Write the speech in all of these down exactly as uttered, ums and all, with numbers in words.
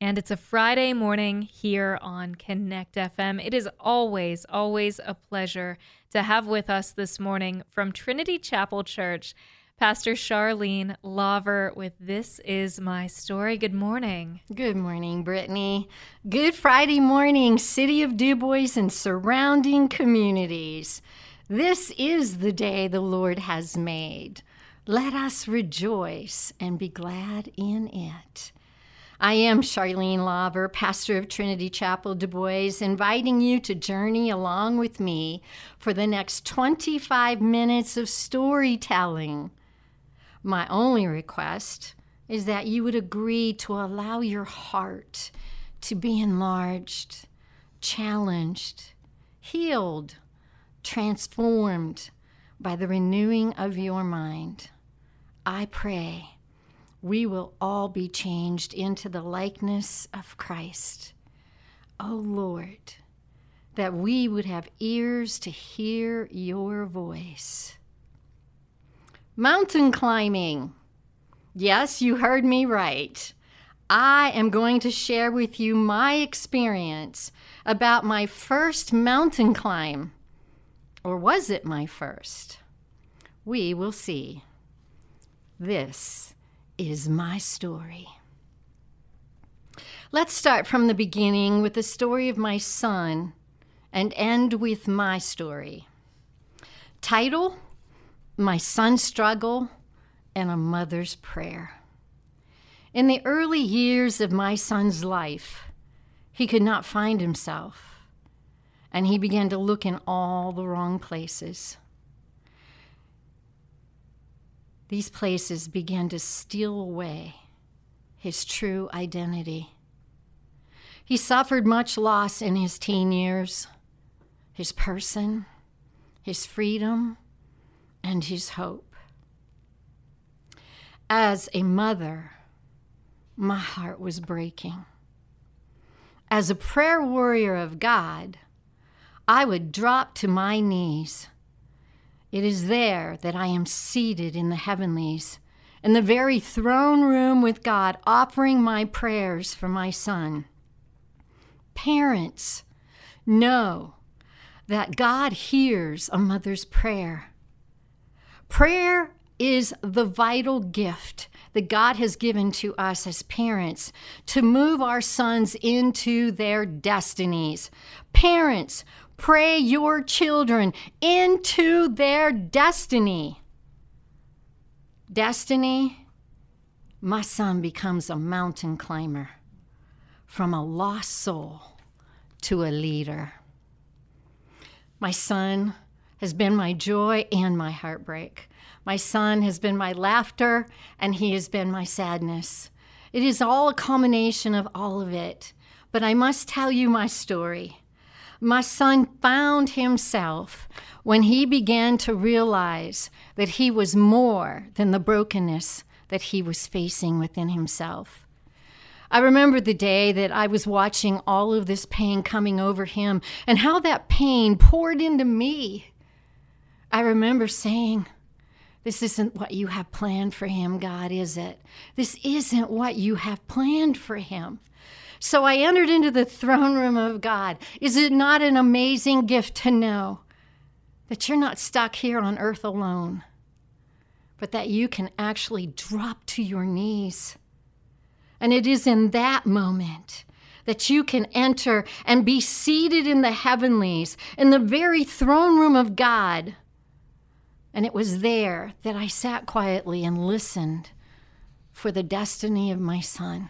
And it's a Friday morning here on Connect F M. It is always, always a pleasure to have with us this morning from Trinity Chapel Church, Pastor Charlene Lauver with This Is My Story. Good morning. Good morning, Brittany. Good Friday morning, City of DuBois and surrounding communities. This is the day the Lord has made. Let us rejoice and be glad in it. I am Charlene Lauver, pastor of Trinity Chapel DuBois, inviting you to journey along with me for the next twenty-five minutes of storytelling. My only request is that you would agree to allow your heart to be enlarged, challenged, healed, transformed by the renewing of your mind. I pray we will all be changed into the likeness of Christ. Oh Lord, that we would have ears to hear your voice. Mountain climbing. Yes, you heard me right. I am going to share with you my experience about my first mountain climb. Or was it my first? We will see. This is my story. Let's start from the beginning with the story of my son and end with my story. Title: My Son's Struggle and a Mother's Prayer. In the early years of my son's life, he could not find himself, and he began to look in all the wrong places. These places began to steal away his true identity. He suffered much loss in his teen years, his person, his freedom, and his hope. As a mother, my heart was breaking. As a prayer warrior of God, I would drop to my knees. It is there that I am seated in the heavenlies, in the very throne room with God, offering my prayers for my son. Parents, know that God hears a mother's prayer. Prayer is the vital gift that God has given to us as parents to move our sons into their destinies. Parents, pray your children into their destiny. Destiny, my son becomes a mountain climber, from a lost soul to a leader. My son has been my joy and my heartbreak. My son has been my laughter, and he has been my sadness. It is all a combination of all of it. But I must tell you my story. My son found himself when he began to realize that he was more than the brokenness that he was facing within himself. I remember the day that I was watching all of this pain coming over him and how that pain poured into me. I remember saying, "This isn't what you have planned for him, God, is it? This isn't what you have planned for him." So I entered into the throne room of God. Is it not an amazing gift to know that you're not stuck here on earth alone, but that you can actually drop to your knees? And it is in that moment that you can enter and be seated in the heavenlies, in the very throne room of God. And it was there that I sat quietly and listened for the destiny of my son.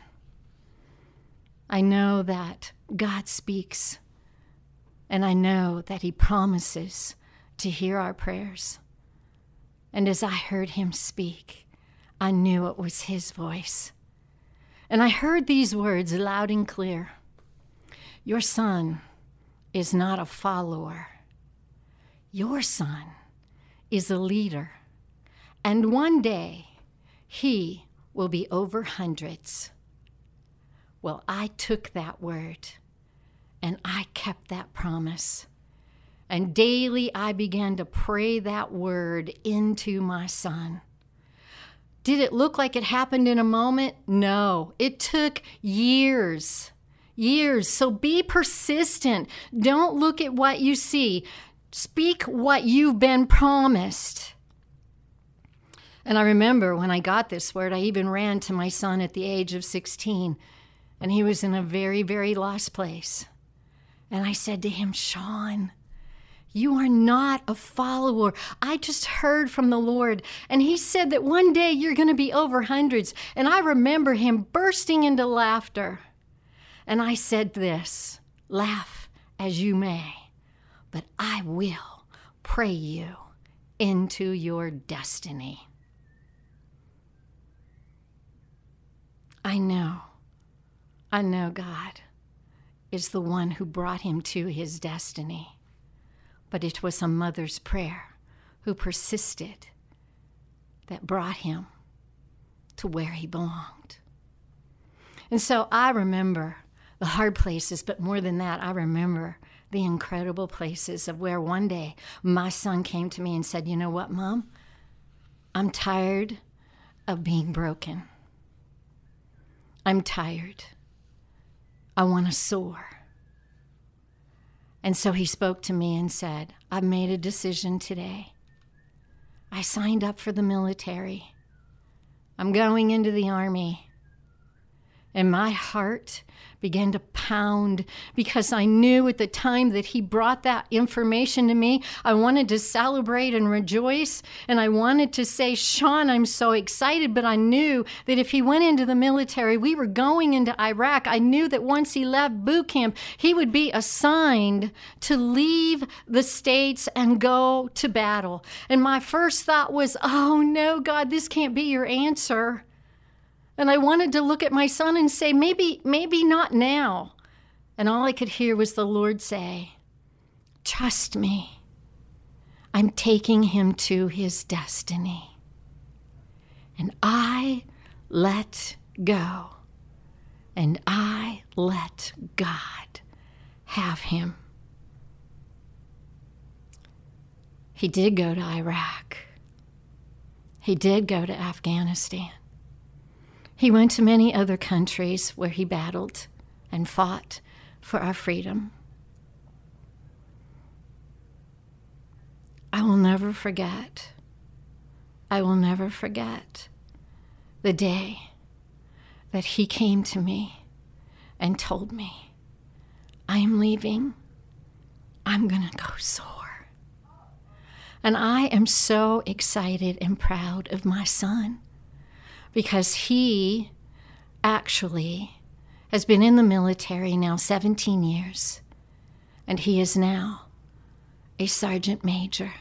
I know that God speaks, and I know that he promises to hear our prayers. And as I heard him speak, I knew it was his voice. And I heard these words loud and clear. Your son is not a follower. Your son is a leader. And one day, he will be over hundreds. Well, I took that word and I kept that promise. And daily I began to pray that word into my son. Did it look like it happened in a moment? No, it took years. Years. So be persistent. Don't look at what you see. Speak what you've been promised. And I remember when I got this word, I even ran to my son at the age of sixteen, and he was in a very, very lost place. And I said to him, Sean, you are not a follower. I just heard from the Lord. And he said that one day you're going to be over hundreds. And I remember him bursting into laughter. And I said this, laugh as you may, but I will pray you into your destiny. I know, I know God is the one who brought him to his destiny, but it was a mother's prayer who persisted that brought him to where he belonged. And so I remember the hard places, but more than that, I remember the incredible places of where one day my son came to me and said, you know what, Mom? I'm tired of being broken. I'm tired. I want to soar. And so he spoke to me and said, I've made a decision today. I signed up for the military. I'm going into the Army. And my heart began to pound because I knew at the time that he brought that information to me, I wanted to celebrate and rejoice. And I wanted to say, Sean, I'm so excited. But I knew that if he went into the military, we were going into Iraq. I knew that once he left boot camp, he would be assigned to leave the States and go to battle. And my first thought was, oh no, God, this can't be your answer. And I wanted to look at my son and say, maybe, maybe not now. And all I could hear was the Lord say, trust me. I'm taking him to his destiny. And I let go. And I let God have him. He did go to Iraq. He did go to Afghanistan. He went to many other countries where he battled and fought for our freedom. I will never forget, I will never forget the day that he came to me and told me, I am leaving, I'm gonna go soar. And I am so excited and proud of my son, because he actually has been in the military now seventeen years, and he is now a sergeant major.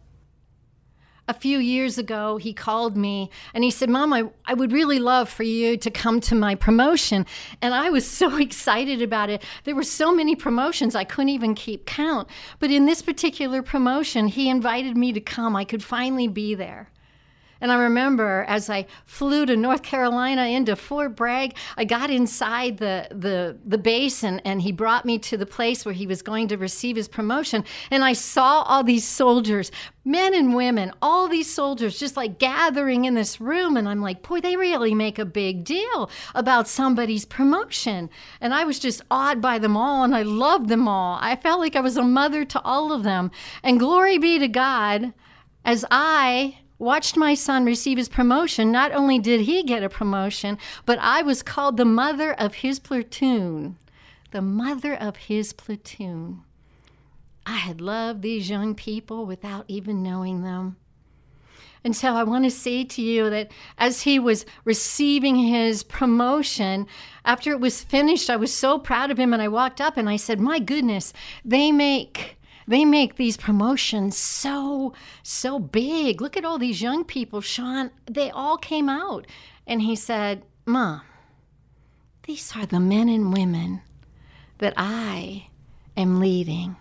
A few years ago, he called me and he said, Mom, I, I would really love for you to come to my promotion. And I was so excited about it. There were so many promotions, I couldn't even keep count. But in this particular promotion, he invited me to come. I could finally be there. And I remember as I flew to North Carolina into Fort Bragg, I got inside the, the, the base and, and he brought me to the place where he was going to receive his promotion. And I saw all these soldiers, men and women, all these soldiers just like gathering in this room. And I'm like, boy, they really make a big deal about somebody's promotion. And I was just awed by them all, and I loved them all. I felt like I was a mother to all of them. And glory be to God, as I watched my son receive his promotion, not only did he get a promotion, but I was called the mother of his platoon. The mother of his platoon. I had loved these young people without even knowing them. And so I want to say to you that as he was receiving his promotion, after it was finished, I was so proud of him, and I walked up and I said, my goodness, they make... They make these promotions so, so big. Look at all these young people, Sean. They all came out. And he said, Mom, these are the men and women that I am leading.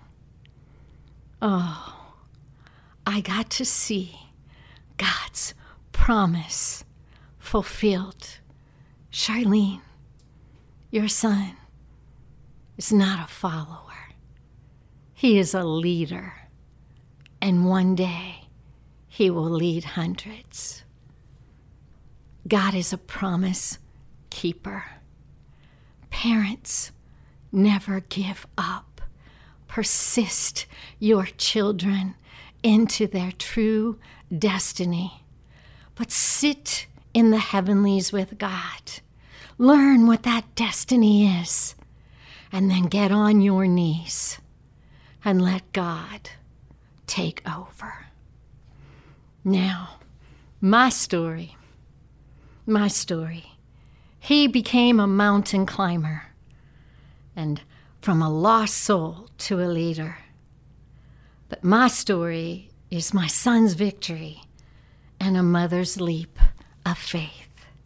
Oh, I got to see God's promise fulfilled. Charlene, your son is not a follower. He is a leader, and one day he will lead hundreds. God is a promise keeper. Parents, never give up. Persist your children into their true destiny. But sit in the heavenlies with God. Learn what that destiny is. And then get on your knees and let God take over. Now, my story, my story. He became a mountain climber, and from a lost soul to a leader. But my story is my son's victory and a mother's leap of faith.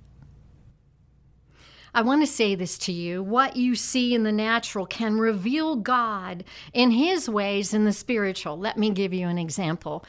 I want to say this to you. What you see in the natural can reveal God in his ways in the spiritual. Let me give you an example.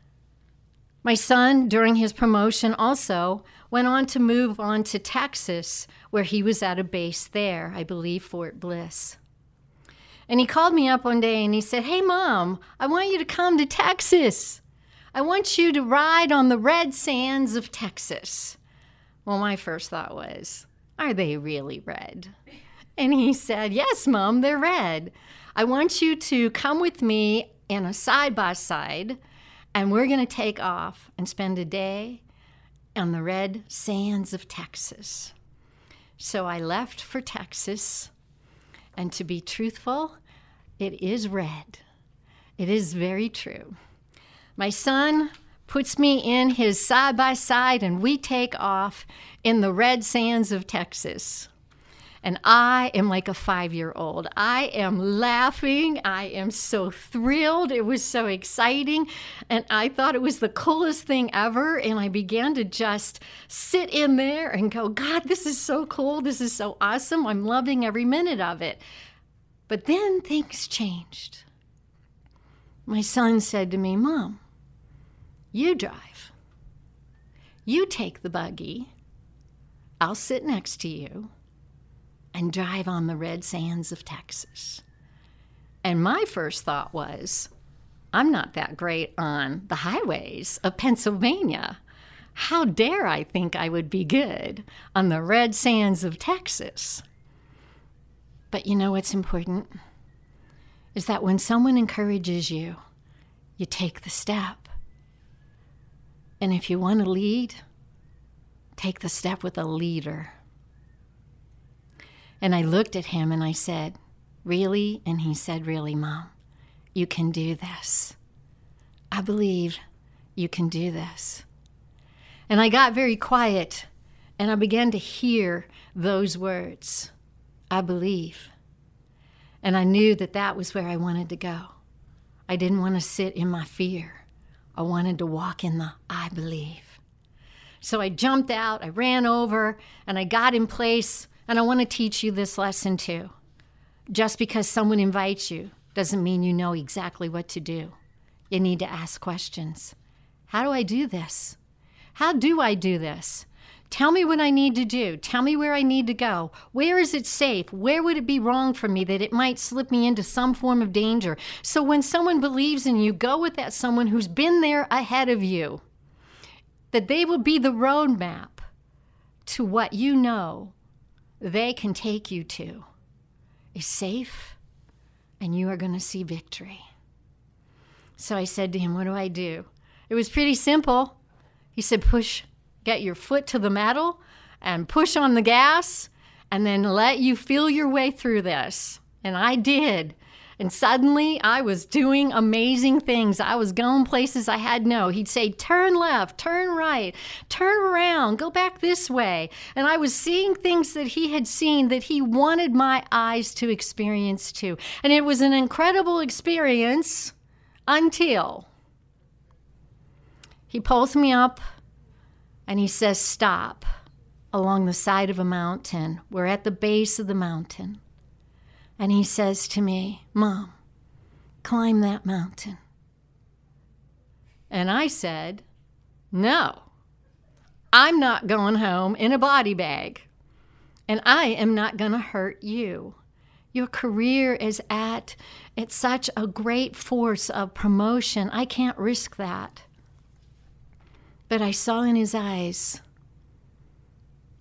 My son, during his promotion, also went on to move on to Texas, where he was at a base there, I believe Fort Bliss. And he called me up one day and he said, "Hey, Mom, I want you to come to Texas. I want you to ride on the red sands of Texas." Well, my first thought was, are they really red? And he said, "Yes, Mom, they're red. I want you to come with me in a side-by-side, and we're going to take off and spend a day on the red sands of Texas." So I left for Texas, and to be truthful, it is red. It is very true. My son puts me in his side-by-side, and we take off in the red sands of Texas. And I am like a five-year-old. I am laughing. I am so thrilled. It was so exciting. And I thought it was the coolest thing ever. And I began to just sit in there and go, God, this is so cool. This is so awesome. I'm loving every minute of it. But then things changed. My son said to me, "Mom, you drive. You take the buggy. I'll sit next to you and drive on the red sands of Texas." And my first thought was, I'm not that great on the highways of Pennsylvania. How dare I think I would be good on the red sands of Texas? But you know what's important? Is that when someone encourages you, you take the step. And if you want to lead, take the step with a leader. And I looked at him and I said, "Really?" And he said, "Really, Mom. You can do this. I believe you can do this." And I got very quiet and I began to hear those words, "I believe." And I knew that that was where I wanted to go. I didn't want to sit in my fear. I wanted to walk in the I believe. So I jumped out, I ran over, and I got in place. And I want to teach you this lesson too. Just because someone invites you doesn't mean you know exactly what to do. You need to ask questions. How do I do this? How do I do this? Tell me what I need to do. Tell me where I need to go. Where is it safe? Where would it be wrong for me that it might slip me into some form of danger? So when someone believes in you, go with that someone who's been there ahead of you. That they will be the roadmap to what you know they can take you to is safe, and you are going to see victory. So I said to him, "What do I do?" It was pretty simple. He said, "Push, get your foot to the metal and push on the gas, and then let you feel your way through this." And I did. And suddenly I was doing amazing things. I was going places I had no. He'd say, "Turn left, turn right, turn around, go back this way." And I was seeing things that he had seen that he wanted my eyes to experience too. And it was an incredible experience until he pulls me up and he says, "Stop," along the side of a mountain. We're at the base of the mountain. And he says to me, "Mom, climb that mountain." And I said, "No, I'm not going home in a body bag. And I am not going to hurt you. Your career is at, at such a great force of promotion. I can't risk that." But I saw in his eyes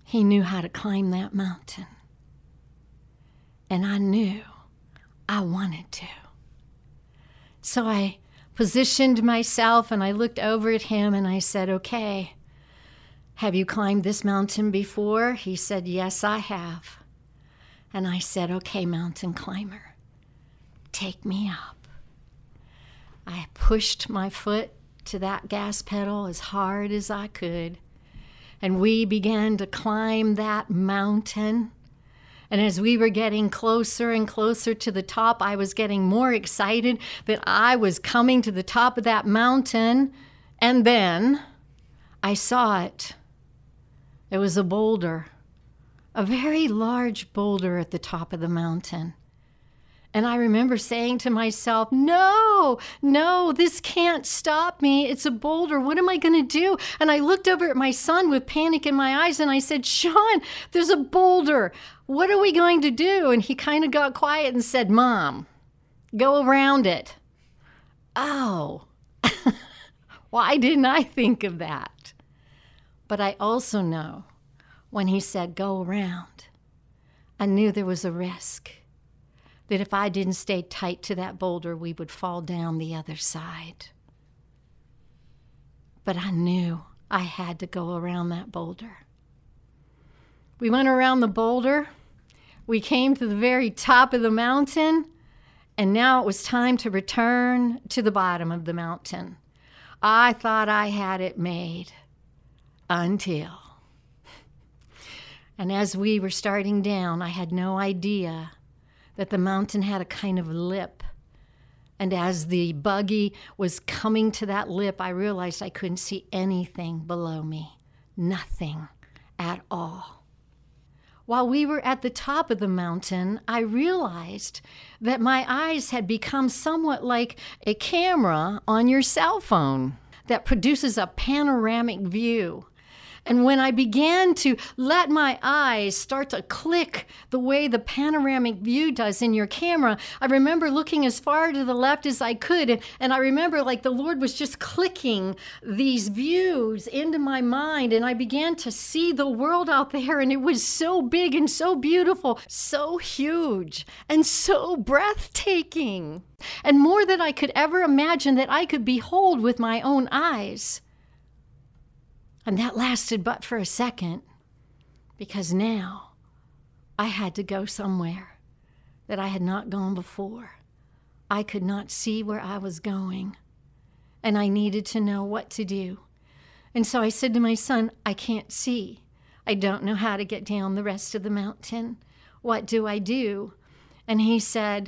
he knew how to climb that mountain. And I knew I wanted to. So I positioned myself and I looked over at him and I said, okay, have you climbed this mountain before? He said, yes, I have. And I said, okay, mountain climber, take me up. I pushed my foot to that gas pedal as hard as I could, and we began to climb that mountain. And as we were getting closer and closer to the top, I was getting more excited that I was coming to the top of that mountain. And then I saw it. It was a boulder, a very large boulder at the top of the mountain. And I remember saying to myself, no, no, this can't stop me. It's a boulder. What am I going to do? And I looked over at my son with panic in my eyes and I said, Sean, there's a boulder. What are we going to do? And he kind of got quiet and said, Mom, go around it. Oh, why didn't I think of that? But I also know when he said, go around, I knew there was a risk. That if I didn't stay tight to that boulder, we would fall down the other side. But I knew I had to go around that boulder. We went around the boulder. We came to the very top of the mountain, and now it was time to return to the bottom of the mountain. I thought I had it made until. And as we were starting down, I had no idea that the mountain had a kind of lip. And as the buggy was coming to that lip, I realized I couldn't see anything below me. Nothing at all. While we were at the top of the mountain, I realized that my eyes had become somewhat like a camera on your cell phone that produces a panoramic view. And when I began to let my eyes start to click the way the panoramic view does in your camera, I remember looking as far to the left as I could. And, and I remember like the Lord was just clicking these views into my mind. And I began to see the world out there. And it was so big and so beautiful, so huge and so breathtaking. And more than I could ever imagine that I could behold with my own eyes. And that lasted but for a second, because now I had to go somewhere that I had not gone before. I could not see where I was going, and I needed to know what to do. And so I said to my son, I can't see. I don't know how to get down the rest of the mountain. What do I do? And he said,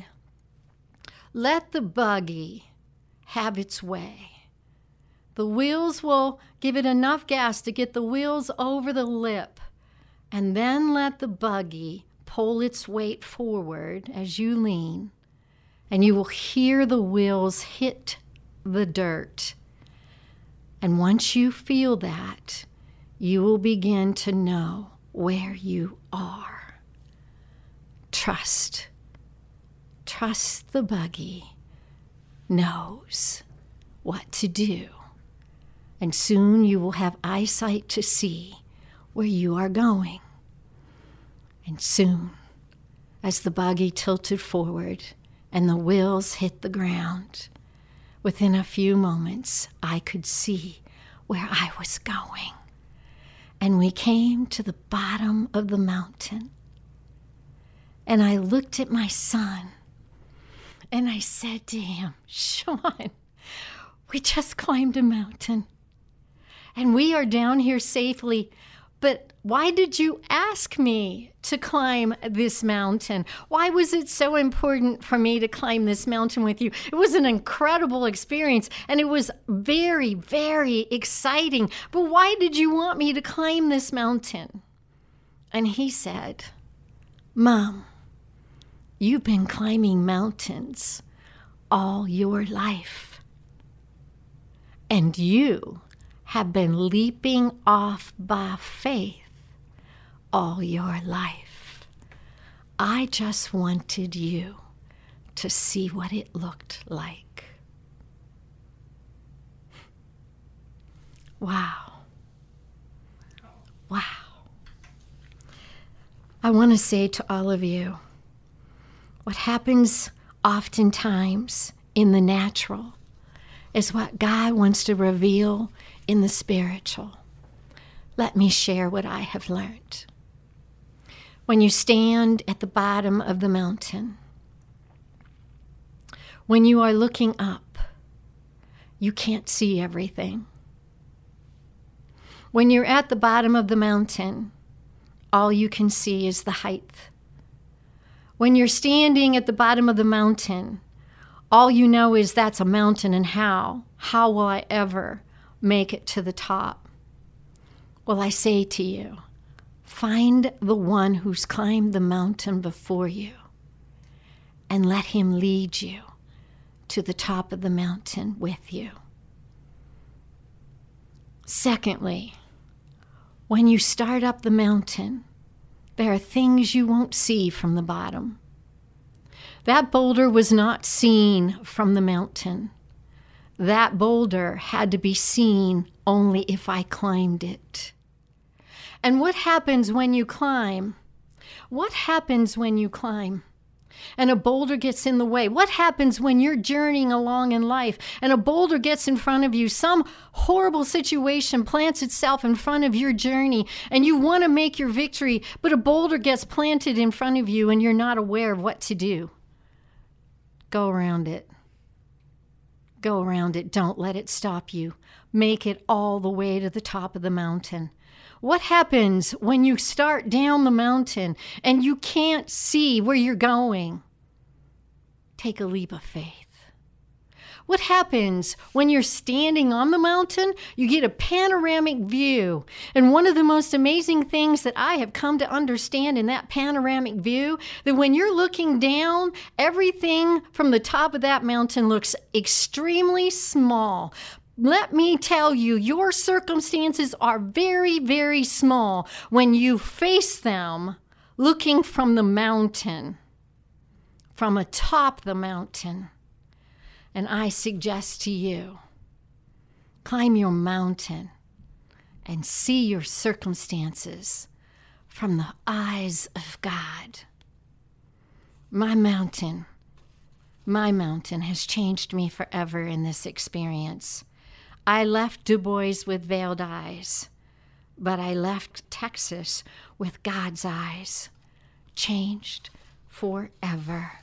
let the buggy have its way. The wheels will give it enough gas to get the wheels over the lip, and then let the buggy pull its weight forward as you lean, and you will hear the wheels hit the dirt. And once you feel that, you will begin to know where you are. Trust. Trust the buggy knows what to do. And soon you will have eyesight to see where you are going. And soon, as the buggy tilted forward and the wheels hit the ground, within a few moments, I could see where I was going. And we came to the bottom of the mountain. And I looked at my son, and I said to him, Sean, we just climbed a mountain. And we are down here safely, but why did you ask me to climb this mountain? Why was it so important for me to climb this mountain with you? It was an incredible experience, and it was very, very exciting. But why did you want me to climb this mountain? And he said, Mom, you've been climbing mountains all your life. And you have been leaping off by faith all your life. I just wanted you to see what it looked like. Wow. Wow. I want to say to all of you, what happens oftentimes in the natural is what God wants to reveal in the spiritual. Let me share what I have learned. When you stand at the bottom of the mountain, when you are looking up, you can't see everything. When you're at the bottom of the mountain, all you can see is the height. When you're standing at the bottom of the mountain, all you know is that's a mountain, and how? How will I ever make it to the top? Well, I say to you, find the one who's climbed the mountain before you and let him lead you to the top of the mountain with you. Secondly, when you start up the mountain, there are things you won't see from the bottom. That boulder was not seen from the mountain. That boulder had to be seen only if I climbed it. And what happens when you climb? What happens when you climb and a boulder gets in the way? What happens when you're journeying along in life and a boulder gets in front of you? Some horrible situation plants itself in front of your journey and you want to make your victory, but a boulder gets planted in front of you and you're not aware of what to do. Go around it. Go around it. Don't let it stop you. Make it all the way to the top of the mountain. What happens when you start down the mountain and you can't see where you're going? Take a leap of faith. What happens when you're standing on the mountain? You get a panoramic view. And one of the most amazing things that I have come to understand in that panoramic view, that when you're looking down, everything from the top of that mountain looks extremely small. Let me tell you, your circumstances are very, very small when you face them looking from the mountain, from atop the mountain. And I suggest to you, climb your mountain and see your circumstances from the eyes of God. My mountain, my mountain has changed me forever in this experience. I left Du Bois with veiled eyes, but I left Texas with God's eyes, changed forever.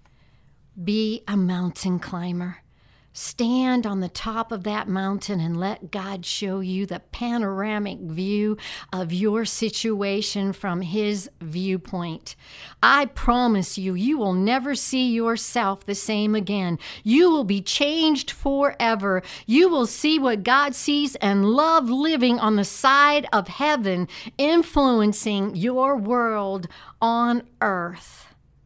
Be a mountain climber. Stand on the top of that mountain and let God show you the panoramic view of your situation from his viewpoint. I promise you, you will never see yourself the same again. You will be changed forever. You will see what God sees and love living on the side of heaven, influencing your world on earth.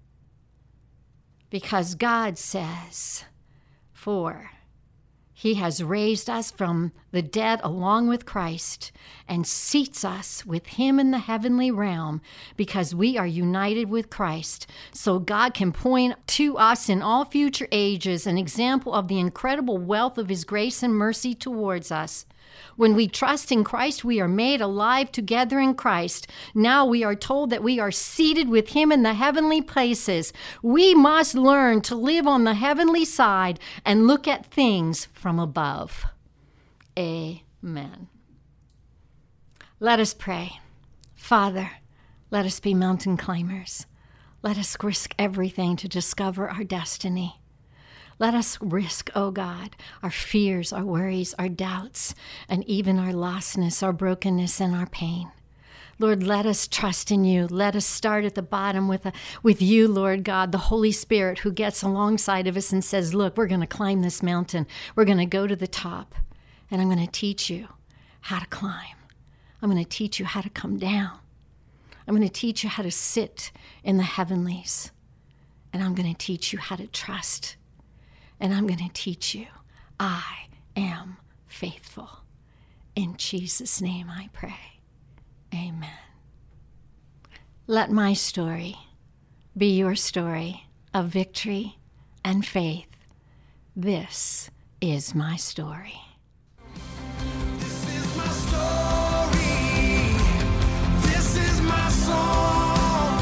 Because God says, for he has raised us from the dead along with Christ and seats us with him in the heavenly realm because we are united with Christ. So God can point to us in all future ages an example of the incredible wealth of his grace and mercy towards us. When we trust in Christ, we are made alive together in Christ. Now we are told that we are seated with him in the heavenly places. We must learn to live on the heavenly side and look at things from above. Amen. Let us pray. Father, let us be mountain climbers. Let us risk everything to discover our destiny. Let us risk, oh God, our fears, our worries, our doubts, and even our lostness, our brokenness, and our pain. Lord, let us trust in you. Let us start at the bottom with, a, with you, Lord God, the Holy Spirit who gets alongside of us and says, look, we're going to climb this mountain. We're going to go to the top, and I'm going to teach you how to climb. I'm going to teach you how to come down. I'm going to teach you how to sit in the heavenlies, and I'm going to teach you how to trust. And I'm going to teach you, I am faithful. In Jesus' name I pray. Amen. Let my story be your story of victory and faith. This is my story. This is my story. This is my song.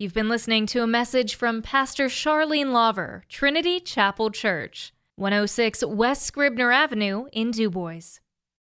You've been listening to a message from Pastor Charlene Lauver, Trinity Chapel Church, one oh six West Scribner Avenue in Du Bois.